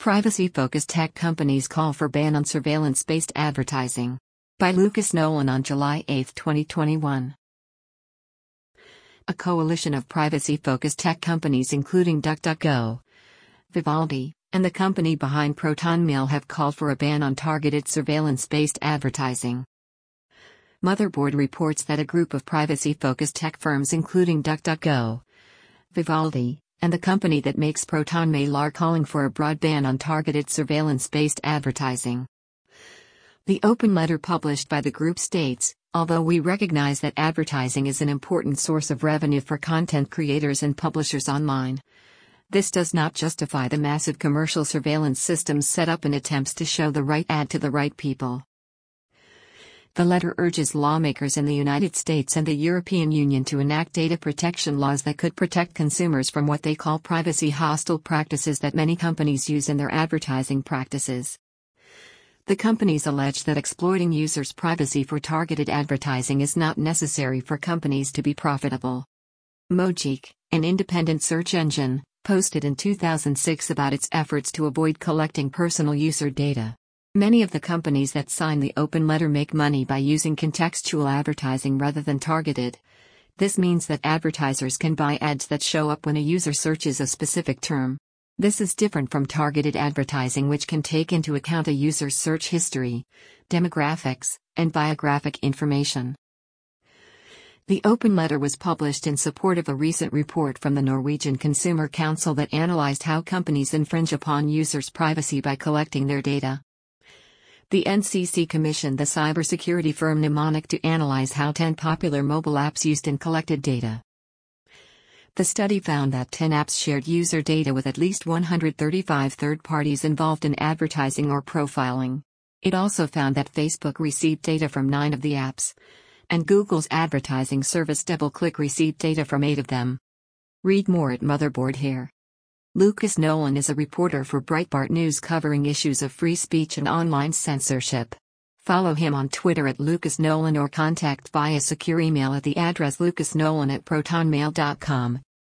Privacy-focused tech companies call for ban on surveillance-based advertising. By Lucas Nolan on July 8, 2021. A coalition of privacy-focused tech companies including DuckDuckGo, Vivaldi, and the company behind ProtonMail have called for a ban on targeted surveillance-based advertising. Motherboard reports that a group of privacy-focused tech firms including DuckDuckGo, Vivaldi, and the company that makes ProtonMail are calling for a broad ban on targeted surveillance-based advertising. The open letter published by the group states, although we recognize that advertising is an important source of revenue for content creators and publishers online, this does not justify the massive commercial surveillance systems set up in attempts to show the right ad to the right people. The letter urges lawmakers in the United States and the European Union to enact data protection laws that could protect consumers from what they call privacy-hostile practices that many companies use in their advertising practices. The companies allege that exploiting users' privacy for targeted advertising is not necessary for companies to be profitable. Mojik, an independent search engine, posted in 2006 about its efforts to avoid collecting personal user data. Many of the companies that sign the open letter make money by using contextual advertising rather than targeted. This means that advertisers can buy ads that show up when a user searches a specific term. This is different from targeted advertising, which can take into account a user's search history, demographics, and biographic information. The open letter was published in support of a recent report from the Norwegian Consumer Council that analyzed how companies infringe upon users' privacy by collecting their data. The NCC commissioned the cybersecurity firm Mnemonic to analyze how 10 popular mobile apps used and collected data. The study found that 10 apps shared user data with at least 135 third parties involved in advertising or profiling. It also found that Facebook received data from 9 of the apps, and Google's advertising service DoubleClick received data from 8 of them. Read more at Motherboard here. Lucas Nolan is a reporter for Breitbart News covering issues of free speech and online censorship. Follow him on Twitter at Lucas Nolan or contact via secure email at the address lucasnolan@protonmail.com.